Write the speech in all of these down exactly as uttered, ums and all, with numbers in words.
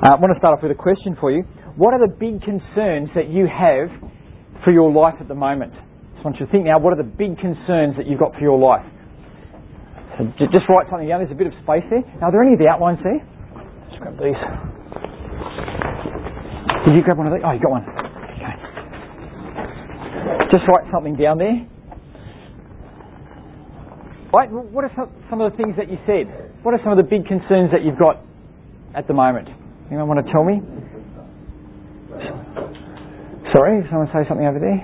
Uh, I want to start off with a question for you. What are the big concerns that you have for your life at the moment? I just want you to think now, what are the big concerns that you've got for your life? So j- just write something down. There's a bit of space there. Now, are there any of the outlines there? Let's grab these. Did you grab one of these? Oh, you got one. Okay. Just write something down there. Right, what are some, some of the things that you said? What are some of the big concerns that you've got at the moment? Anyone want to tell me? Sorry, did someone say something over there?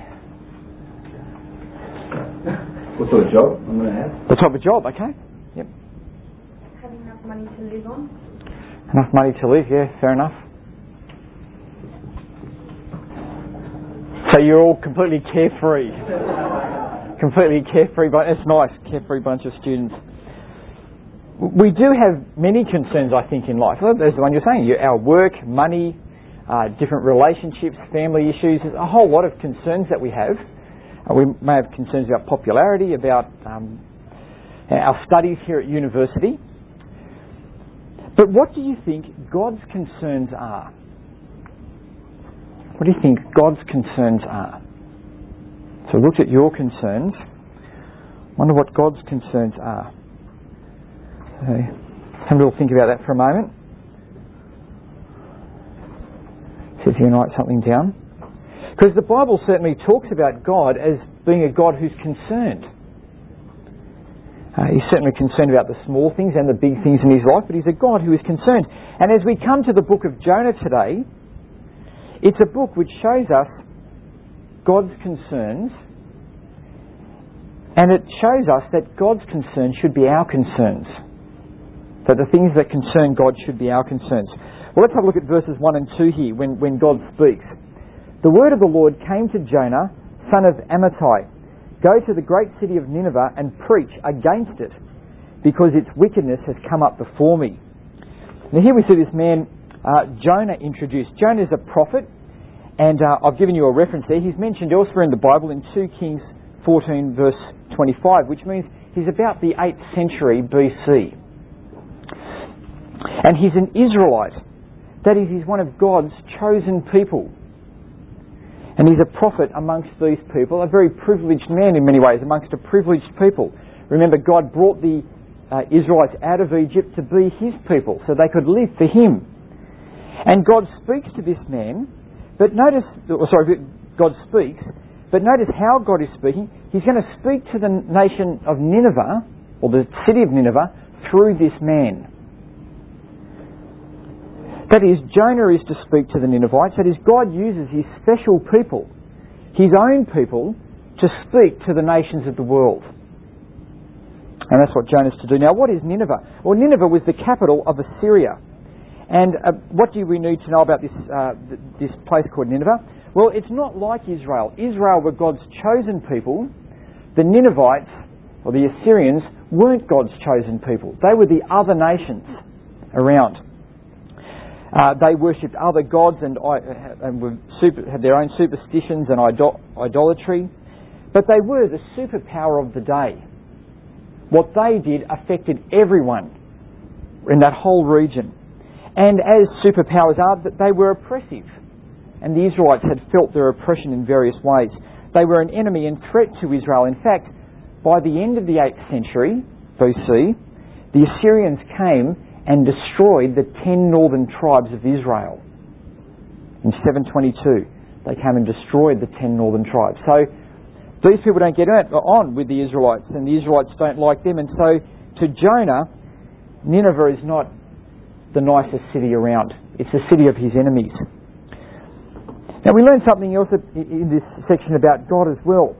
What sort of job I'm going to have? The type of job, okay. Yep. Having enough money to live on. Enough money to live, yeah, fair enough. So you're all completely carefree. completely carefree, but it's nice, carefree bunch of students. We do have many concerns, I think, in life. There's the one you're saying, our work, money, uh, different relationships, family issues. There's a whole lot of concerns that we have. Uh, we may have concerns about popularity, about um, our studies here at university. But what do you think God's concerns are? What do you think God's concerns are? So we looked at your concerns. Wonder what God's concerns are. So, have a little think about that for a moment. See if you can write something down. Because the Bible certainly talks about God as being a God who's concerned. Uh, he's certainly concerned about the small things and the big things in his life, but he's a God who is concerned. And as we come to the book of Jonah today, it's a book which shows us God's concerns, and it shows us that God's concerns should be our concerns. That the things that concern God should be our concerns. Well, let's have a look at verses one and two here when, when God speaks. The word of the Lord came to Jonah, son of Amittai. Go to the great city of Nineveh and preach against it, because its wickedness has come up before me. Now here we see this man, uh, Jonah, introduced. Jonah is a prophet, and uh, I've given you a reference there. He's mentioned elsewhere in the Bible in two Kings fourteen verse twenty-five, which means he's about the eighth century B C. And he's an Israelite. That is, he's one of God's chosen people. And he's a prophet amongst these people, a very privileged man in many ways, amongst a privileged people. Remember, God brought the uh, Israelites out of Egypt to be his people, so they could live for him. And God speaks to this man, but notice, oh, sorry, God speaks, but notice how God is speaking. He's going to speak to the nation of Nineveh, or the city of Nineveh, through this man. That is, Jonah is to speak to the Ninevites. That is, God uses his special people, his own people, to speak to the nations of the world. And that's what Jonah's to do. Now, what is Nineveh? Well, Nineveh was the capital of Assyria. And uh, what do we need to know about this, uh, this place called Nineveh? Well, it's not like Israel. Israel were God's chosen people. The Ninevites, or the Assyrians, weren't God's chosen people. They were the other nations around. Uh, they worshipped other gods and, and were super, had their own superstitions and idol, idolatry. But they were the superpower of the day. What they did affected everyone in that whole region. And as superpowers are, they were oppressive. And the Israelites had felt their oppression in various ways. They were an enemy and threat to Israel. In fact, by the end of the eighth century B C, the Assyrians came and destroyed the ten northern tribes of Israel. In seven twenty-two, they came and destroyed the ten northern tribes. So these people don't get on with the Israelites, and the Israelites don't like them. And so to Jonah, Nineveh is not the nicest city around. It's the city of his enemies. Now we learn something else in this section about God as well.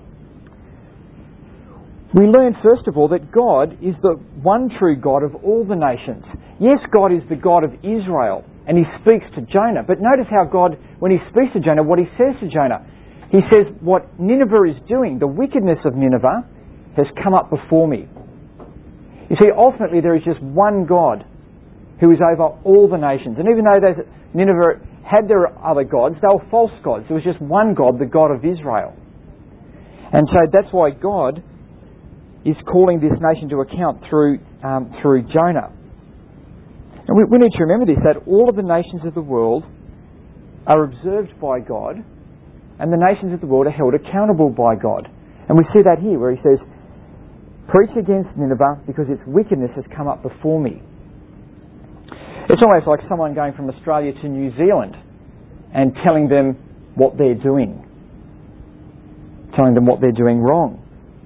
We learn, first of all, that God is the one true God of all the nations. Yes, God is the God of Israel, and he speaks to Jonah. But notice how God, when he speaks to Jonah, what he says to Jonah. He says, what Nineveh is doing, the wickedness of Nineveh, has come up before me. You see, ultimately there is just one God who is over all the nations. And even though Nineveh had their other gods, they were false gods. There was just one God, the God of Israel. And so that's why God is calling this nation to account through um, through Jonah. And we, we need to remember this, that all of the nations of the world are observed by God, and the nations of the world are held accountable by God. And we see that here where he says, preach against Nineveh because its wickedness has come up before me. It's almost like someone going from Australia to New Zealand and telling them what they're doing. Telling them what they're doing wrong.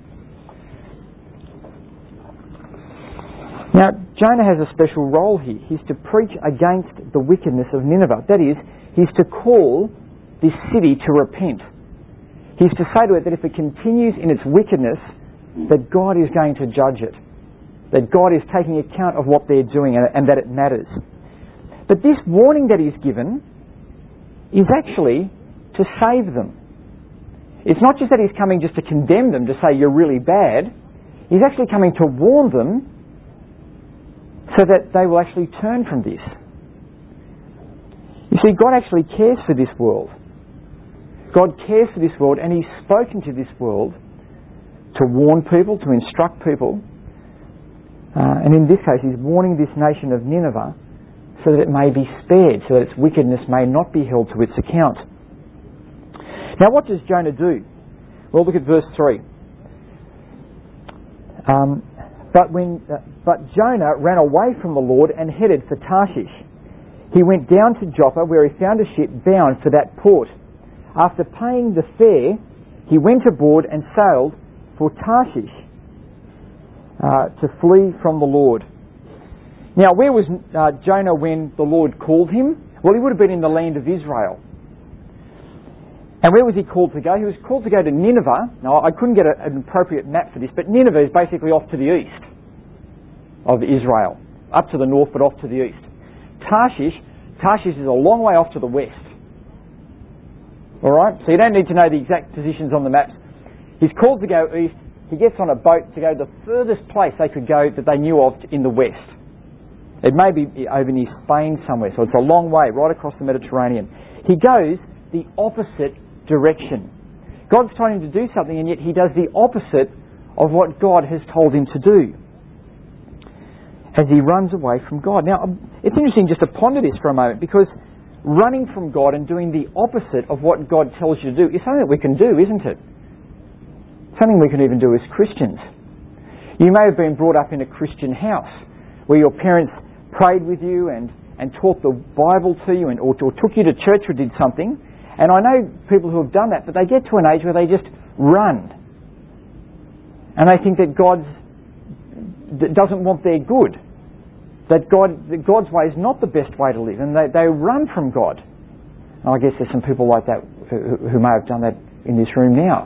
Now, Jonah has a special role here. He's to preach against the wickedness of Nineveh. That is, he's to call this city to repent. He's to say to it that if it continues in its wickedness, that God is going to judge it. That God is taking account of what they're doing and, and that it matters. But this warning that he's given is actually to save them. It's not just that he's coming just to condemn them, to say you're really bad. He's actually coming to warn them so that they will actually turn from this. You see, God actually cares for this world. God cares for this world, and he's spoken to this world to warn people, to instruct people. Uh, and in this case, he's warning this nation of Nineveh so that it may be spared, so that its wickedness may not be held to its account. Now, what does Jonah do? Well, look at verse three. Um, but when, uh, but Jonah ran away from the Lord and headed for Tarshish. He went down to Joppa, where he found a ship bound for that port. After paying the fare, he went aboard and sailed for Tarshish uh, to flee from the Lord. Now, where was uh, Jonah when the Lord called him? Well, he would have been in the land of Israel. And where was he called to go? He was called to go to Nineveh. Now, I couldn't get a, an appropriate map for this, but Nineveh is basically off to the east of Israel. Up to the north, but off to the east. Tarshish, Tarshish is a long way off to the west. Alright? So you don't need to know the exact positions on the maps. He's called to go east. He gets on a boat to go to the furthest place they could go that they knew of in the west. It may be over near Spain somewhere, so it's a long way, right across the Mediterranean. He goes the opposite direction. God's told him to do something, and yet he does the opposite of what God has told him to do, as he runs away from God. Now, it's interesting just to ponder this for a moment, because running from God and doing the opposite of what God tells you to do is something that we can do, isn't it? Something we can even do as Christians. You may have been brought up in a Christian house where your parents prayed with you and, and taught the Bible to you and or, or took you to church or did something. And I know people who have done that, but they get to an age where they just run. And they think that God doesn't want their good. That God, that God's way is not the best way to live. And they, they run from God. And I guess there's some people like that who, who may have done that in this room now.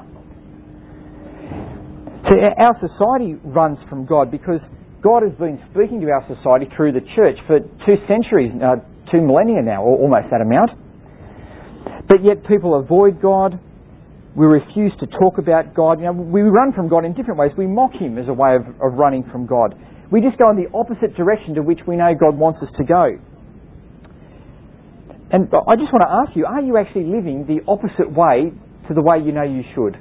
So our society runs from God because God has been speaking to our society through the church for two centuries, uh, two millennia now, or almost that amount. But yet people avoid God. We refuse to talk about God. You know, we run from God in different ways. We mock him as a way of, of running from God. We just go in the opposite direction to which we know God wants us to go. And I just want to ask you, are you actually living the opposite way to the way you know you should?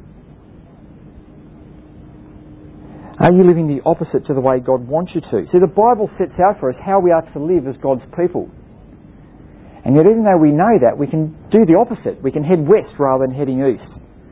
Are you living the opposite to the way God wants you to? See, the Bible sets out for us how we are to live as God's people. And yet even though we know that, we can do the opposite. We can head west rather than heading east.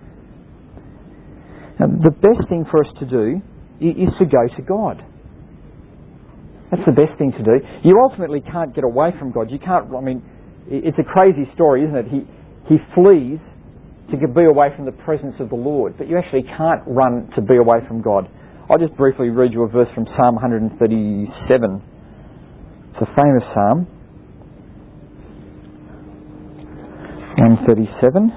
Now, the best thing for us to do is to go to God. That's the best thing to do. You ultimately can't get away from God. You can't, I mean, it's a crazy story, isn't it? He, he flees to be away from the presence of the Lord. But you actually can't run to be away from God. I'll just briefly read you a verse from Psalm one thirty-seven. It's a famous psalm. one thirty-seven.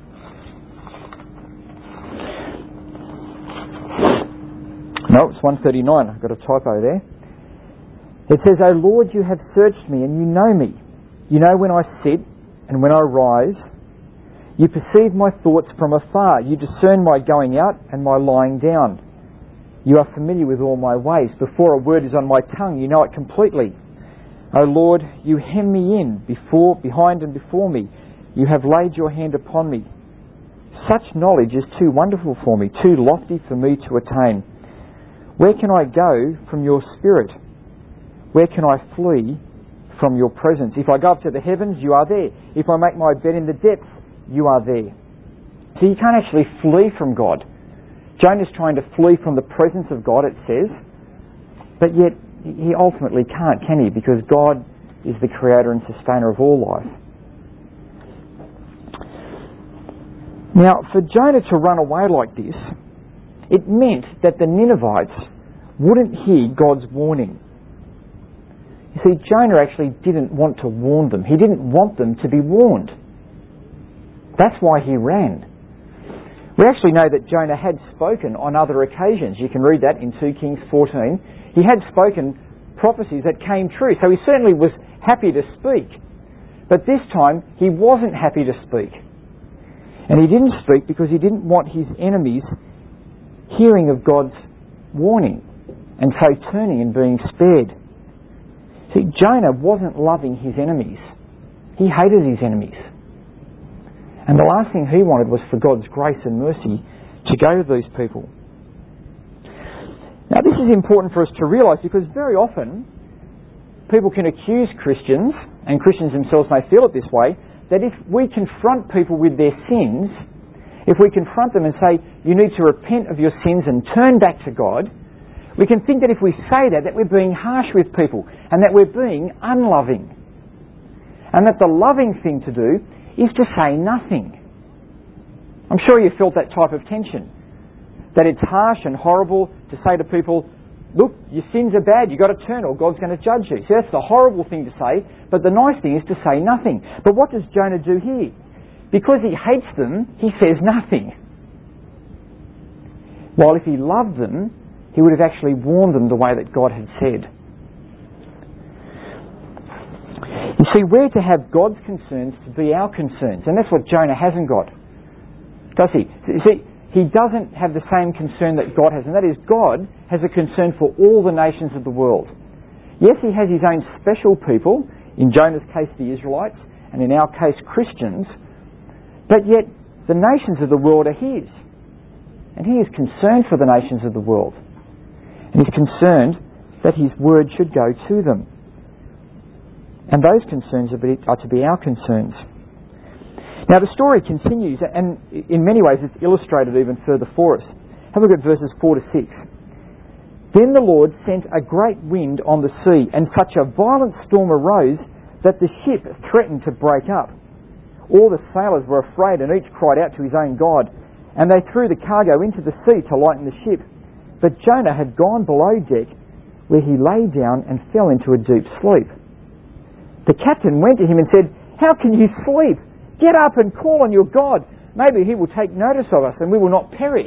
No, it's one thirty-nine. I've got a typo there. It says, O Lord, you have searched me and you know me. You know when I sit and when I rise. You perceive my thoughts from afar. You discern my going out and my lying down. You are familiar with all my ways. Before a word is on my tongue, you know it completely. O Lord, you hem me in, before, behind and before me. You have laid your hand upon me. Such knowledge is too wonderful for me, too lofty for me to attain. Where can I go from your spirit? where can I flee from your presence? If I go up to the heavens, you are there. If I make my bed in the depths, you are there. So you can't actually flee from God. Jonah's trying to flee from the presence of God, it says, but yet he ultimately can't, can he? Because God is the creator and sustainer of all life. Now, for Jonah to run away like this, it meant that the Ninevites wouldn't hear God's warning. You see, Jonah actually didn't want to warn them. He didn't want them to be warned. That's why he ran. We actually know that Jonah had spoken on other occasions. You can read that in two Kings fourteen. He had spoken prophecies that came true, so he certainly was happy to speak. But this time, he wasn't happy to speak. And he didn't speak because he didn't want his enemies hearing of God's warning and so turning and being spared. See, Jonah wasn't loving his enemies. He hated his enemies. And the last thing he wanted was for God's grace and mercy to go to these people. Now, this is important for us to realise, because very often people can accuse Christians, and Christians themselves may feel it this way, that if we confront people with their sins, if we confront them and say, you need to repent of your sins and turn back to God, we can think that if we say that, that we're being harsh with people and that we're being unloving. And that the loving thing to do is to say nothing. I'm sure you felt that type of tension. That it's harsh and horrible to say to people, look, your sins are bad, you've got to turn or God's going to judge you. See, that's the horrible thing to say, but the nice thing is to say nothing. But what does Jonah do here? Because he hates them, he says nothing. While if he loved them, he would have actually warned them the way that God had said. You see, we're to have God's concerns to be our concerns, and that's what Jonah hasn't got. Does he? You see, he doesn't have the same concern that God has, and that is God has a concern for all the nations of the world. Yes, he has his own special people, in Jonah's case the Israelites, and in our case Christians, but yet the nations of the world are his. And he is concerned for the nations of the world. And he's concerned that his word should go to them. And those concerns are to be our concerns. Now the story continues, and in many ways it's illustrated even further for us. Have a look at verses four to six. Then the Lord sent a great wind on the sea, and such a violent storm arose that the ship threatened to break up. All the sailors were afraid, and each cried out to his own God, and they threw the cargo into the sea to lighten the ship. But Jonah had gone below deck, where he lay down and fell into a deep sleep. The captain went to him and said, "How can you sleep? Get up and call on your God. Maybe he will take notice of us and we will not perish."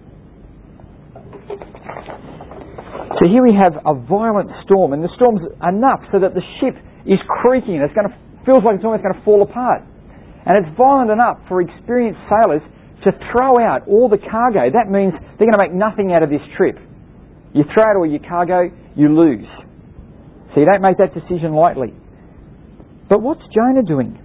So here we have a violent storm, and the storm's enough so that the ship is creaking. It's going to feels like it's almost going to fall apart. And it's violent enough for experienced sailors to throw out all the cargo. That means they're going to make nothing out of this trip. You throw out all your cargo, you lose. So you don't make that decision lightly. But what's Jonah doing?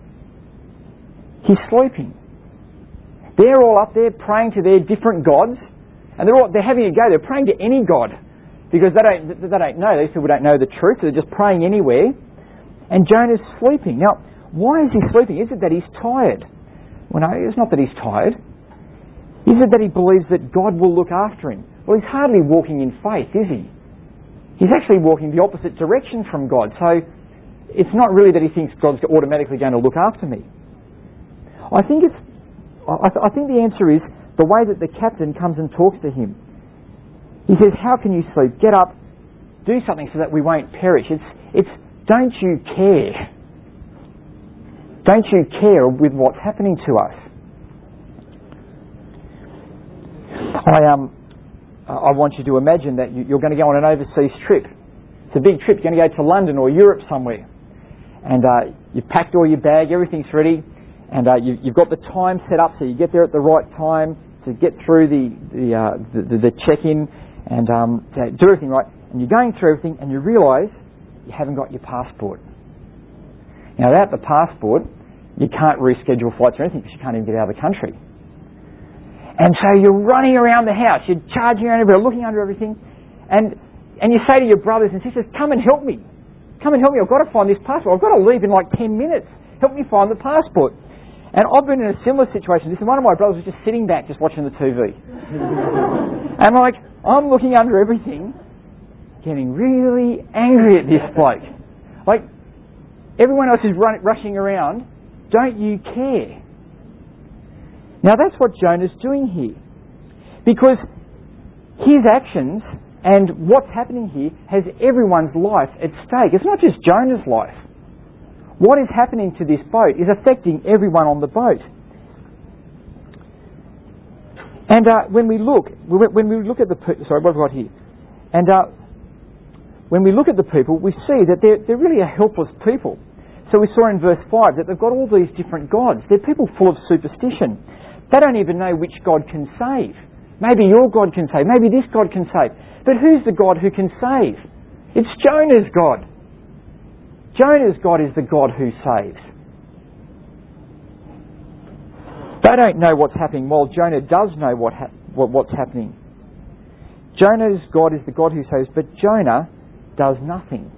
He's sleeping. They're all up there praying to their different gods, and they're all, they're having a go. They're praying to any god because they don't they don't know. These people don't know the truth. So they're just praying anywhere. And Jonah's sleeping. Now, why is he sleeping? Is it that he's tired? Well, no, it's not that he's tired. Is it that he believes that God will look after him? Well, he's hardly walking in faith, is he? He's actually walking the opposite direction from God. So it's not really that he thinks God's automatically going to look after me. I think it's. I, th- I think the answer is the way that the captain comes and talks to him. He says, "How can you sleep? Get up, do something so that we won't perish." It's. It's. Don't you care? Don't you care with what's happening to us? I um. I want you to imagine that you're going to go on an overseas trip. It's a big trip. You're going to go to London or Europe somewhere. And uh, you've packed all your bag, everything's ready, and uh, you, you've got the time set up so you get there at the right time to get through the the, uh, the, the check-in and um, to do everything right. And you're going through everything and you realise you haven't got your passport. Now, without the passport, you can't reschedule flights or anything because you can't even get out of the country. And so you're running around the house, you're charging around everywhere, looking under everything, and and you say to your brothers and sisters, come and help me. Come and help me. I've got to find this passport. I've got to leave in like ten minutes. Help me find the passport. And I've been in a similar situation. This is one of my brothers was just sitting back, just watching the T V. And like, I'm looking under everything, getting really angry at this bloke. Like, everyone else is run, rushing around. Don't you care? Now that's what Jonah's doing here. Because his actions and what's happening here has everyone's life at stake. It's not just Jonah's life. What is happening to this boat is affecting everyone on the boat. And uh, when we look, when we look at the sorry, what have I got here? And uh, when we look at the people, we see that they're they're really a helpless people. So we saw in verse five that they've got all these different gods. They're people full of superstition. They don't even know which God can save. Maybe your God can save. Maybe this God can save. But who's the God who can save? It's Jonah's God. Jonah's God is the God who saves. They don't know what's happening, while Jonah does know what, ha- what what's happening. Jonah's God is the God who saves, but Jonah does nothing.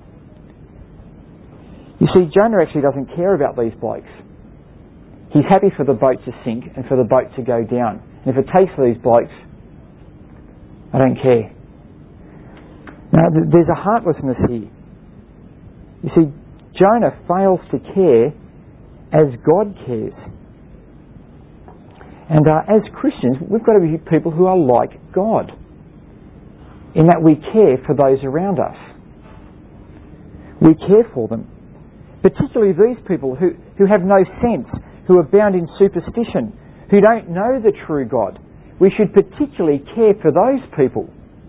You see, Jonah actually doesn't care about these blokes. He's happy for the boat to sink and for the boat to go down. And if it takes for these blokes, I don't care. Now, th- there's a heartlessness here. You see, Jonah fails to care as God cares. And uh, as Christians, we've got to be people who are like God, in that we care for those around us. We care for them. Particularly these people who, who have no sense, who are bound in superstition, who don't know the true God. We should particularly care for those people.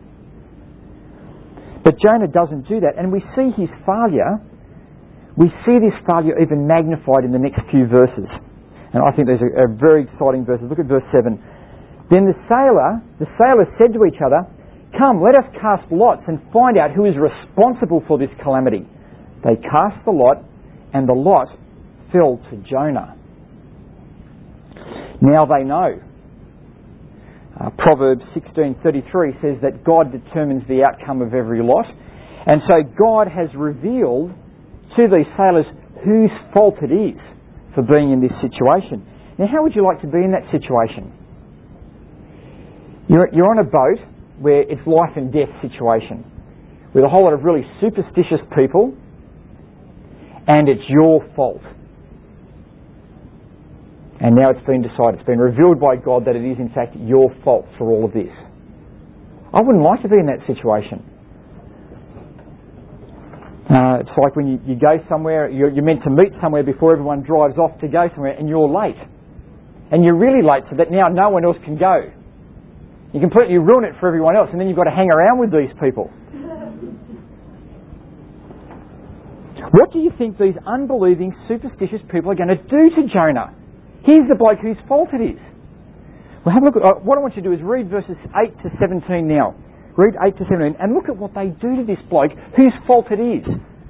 But Jonah doesn't do that, and we see his failure. We see this failure even magnified in the next few verses. And I think these are, are very exciting verses. Look at verse seven. Then the sailor, the sailors said to each other, "Come, let us cast lots and find out who is responsible for this calamity." They cast the lot, and the lot fell to Jonah. Now they know. Uh, Proverbs sixteen thirty-three says that God determines the outcome of every lot. And so God has revealed to these sailors whose fault it is for being in this situation. Now, how would you like to be in that situation? You're, you're on a boat where it's life and death situation, with a whole lot of really superstitious people, and it's your fault. And now it's been decided, it's been revealed by God that it is in fact your fault for all of this. I wouldn't like to be in that situation. Uh, it's like when you, you go somewhere, you're, you're meant to meet somewhere before everyone drives off to go somewhere, and you're late. And you're really late so that now no one else can go. You completely ruin it for everyone else, and then you've got to hang around with these people. What do you think these unbelieving, superstitious people are going to do to Jonah? Here's the bloke whose fault it is. Well, have a look. Uh, what I want you to do is read verses eight to seventeen now. Read eight to seventeen and look at what they do to this bloke whose fault it is.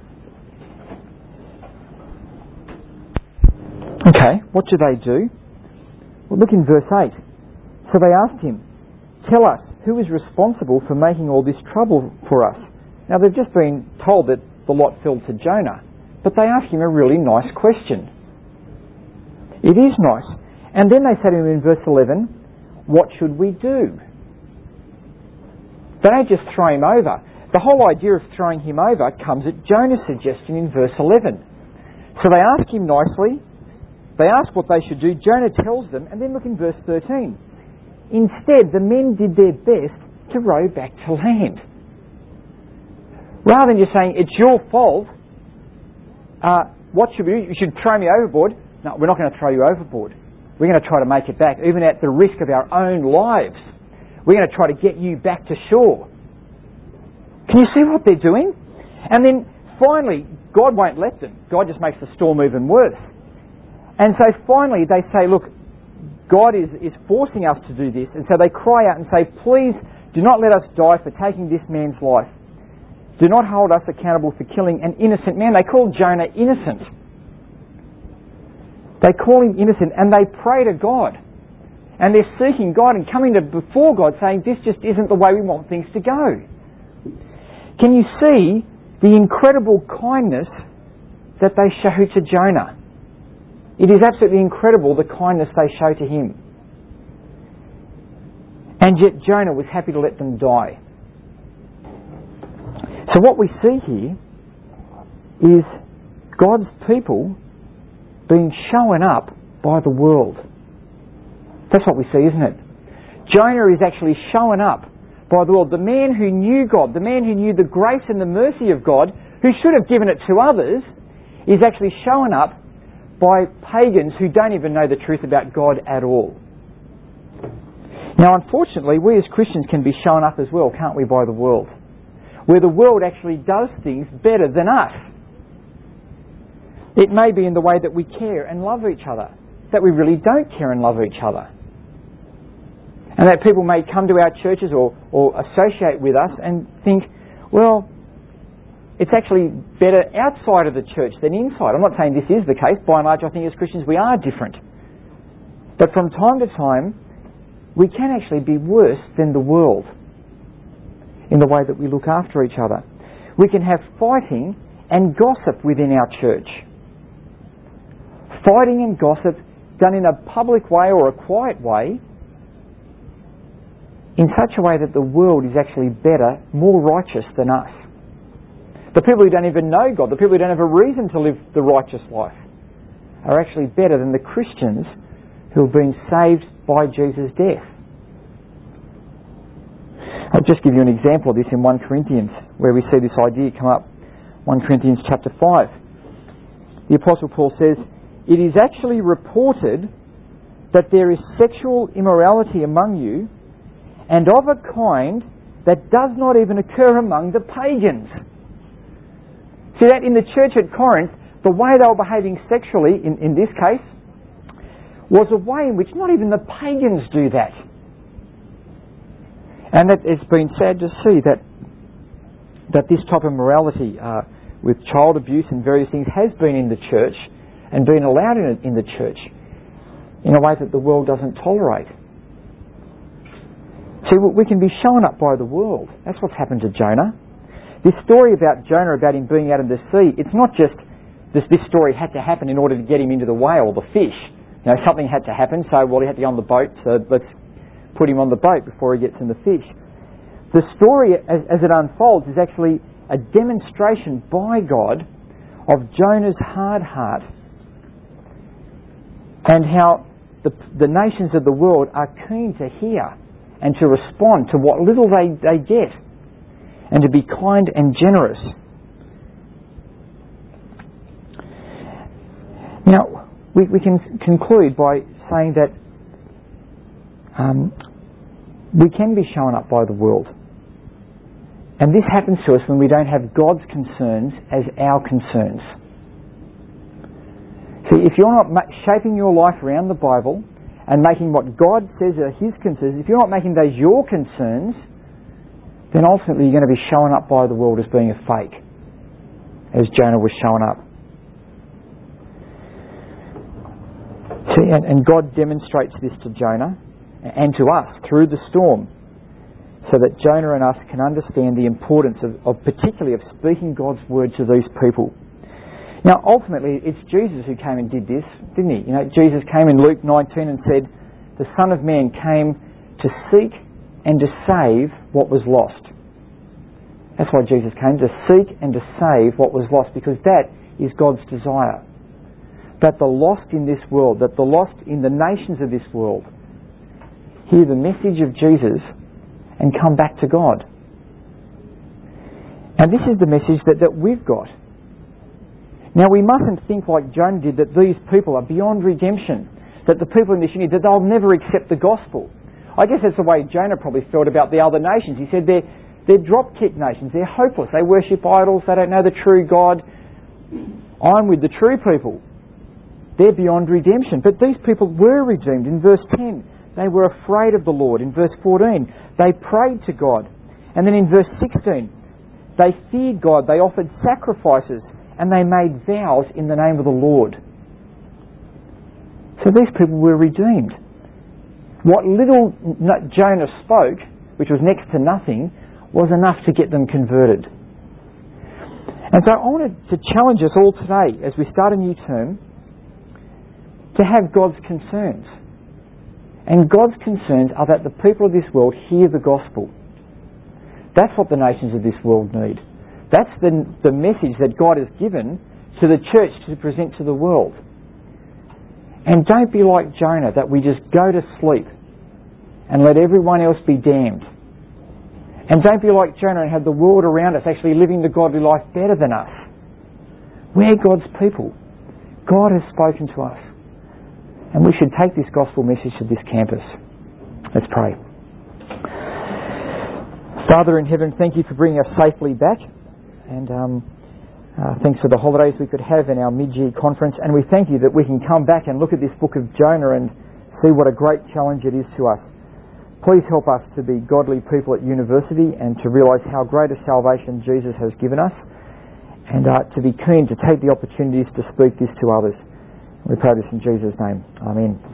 Okay, what do they do? Well, look in verse eight. So they asked him, "Tell us, who is responsible for making all this trouble for us?" Now they've just been told that the lot fell to Jonah, but they ask him a really nice question. It is nice. And then they say to him in verse eleven, "What should we do?" They don't just throw him over. The whole idea of throwing him over comes at Jonah's suggestion in verse eleven. So they ask him nicely, they ask what they should do, Jonah tells them, and then look in verse thirteen. Instead, the men did their best to row back to land. Rather than just saying, "It's your fault, uh, what should we do? You should throw me overboard." No, we're not going to throw you overboard. We're going to try to make it back, even at the risk of our own lives. We're going to try to get you back to shore. Can you see what they're doing? And then finally, God won't let them. God just makes the storm even worse. And so finally they say, look, God is, is forcing us to do this. And so they cry out and say, "Please do not let us die for taking this man's life. Do not hold us accountable for killing an innocent man." They call Jonah innocent. They call him innocent and they pray to God. And they're seeking God and coming to before God saying, "This just isn't the way we want things to go." Can you see the incredible kindness that they show to Jonah? It is absolutely incredible the kindness they show to him. And yet Jonah was happy to let them die. So what we see here is God's people being shown up by the world. That's what we see, isn't it? Jonah is actually shown up by the world. The man who knew God, the man who knew the grace and the mercy of God, who should have given it to others, is actually shown up by pagans who don't even know the truth about God at all. Now, unfortunately, we as Christians can be shown up as well, can't we, by the world? Where the world actually does things better than us. It may be in the way that we care and love each other, that we really don't care and love each other. And that people may come to our churches or, or associate with us and think, well, it's actually better outside of the church than inside. I'm not saying this is the case. By and large, I think as Christians we are different. But from time to time, we can actually be worse than the world in the way that we look after each other. We can have fighting and gossip within our church. Fighting and gossip done in a public way or a quiet way, in such a way that the world is actually better, more righteous than us. The people who don't even know God, the people who don't have a reason to live the righteous life, are actually better than the Christians who have been saved by Jesus' death. I'll just give you an example of this in First Corinthians, where we see this idea come up. First Corinthians chapter five. The Apostle Paul says, "It is actually reported that there is sexual immorality among you, and of a kind that does not even occur among the pagans." See that in the church at Corinth, the way they were behaving sexually, in, in this case, was a way in which not even the pagans do that. And that it's been sad to see that that this type of morality uh, with child abuse and various things has been in the church and been allowed in, in the church in a way that the world doesn't tolerate. See, we can be shown up by the world. That's what's happened to Jonah. This story about Jonah, about him being out in the sea, it's not just this, this story had to happen in order to get him into the whale or the fish. You know, something had to happen, so well, he had to get on the boat, so let's put him on the boat before he gets in the fish. The story, as, as it unfolds, is actually a demonstration by God of Jonah's hard heart and how the, the nations of the world are keen to hear and to respond to what little they, they get, and to be kind and generous. Now, we, we can conclude by saying that um, we can be shown up by the world. And this happens to us when we don't have God's concerns as our concerns. See, if you're not ma- shaping your life around the Bible and making what God says are His concerns, if you're not making those your concerns, then ultimately you're going to be shown up by the world as being a fake, as Jonah was shown up. See, and, and God demonstrates this to Jonah and to us through the storm, so that Jonah and us can understand the importance of, of particularly of speaking God's word to these people. Now, ultimately, it's Jesus who came and did this, didn't he? You know, Jesus came in Luke nineteen and said, "The Son of Man came to seek and to save what was lost." That's why Jesus came, to seek and to save what was lost, because that is God's desire. That the lost in this world, that the lost in the nations of this world, hear the message of Jesus and come back to God. And this is the message that, that we've got. Now, we mustn't think like Jonah did, that these people are beyond redemption, that the people in this unity, that they'll never accept the gospel. I guess that's the way Jonah probably felt about the other nations. He said they're, they're drop-kick nations, they're hopeless, they worship idols, they don't know the true God. I'm with the true people. They're beyond redemption. But these people were redeemed. In verse ten, they were afraid of the Lord. In verse fourteen, they prayed to God. And then in verse sixteen, they feared God, they offered sacrifices, and they made vows in the name of the Lord. So these people were redeemed. What little Jonah spoke, which was next to nothing, was enough to get them converted. And so I wanted to challenge us all today, as we start a new term, to have God's concerns. And God's concerns are that the people of this world hear the gospel. That's what the nations of this world need. That's the, the message that God has given to the church to present to the world. And don't be like Jonah, that we just go to sleep and let everyone else be damned. And don't be like Jonah and have the world around us actually living the godly life better than us. We're God's people. God has spoken to us. And we should take this gospel message to this campus. Let's pray. Father in heaven, thank you for bringing us safely back. And um, uh, thanks for the holidays we could have in our mid-year conference. And we thank you that we can come back and look at this book of Jonah and see what a great challenge it is to us. Please help us to be godly people at university and to realise how great a salvation Jesus has given us, and uh, to be keen to take the opportunities to speak this to others. We pray this in Jesus' name. Amen.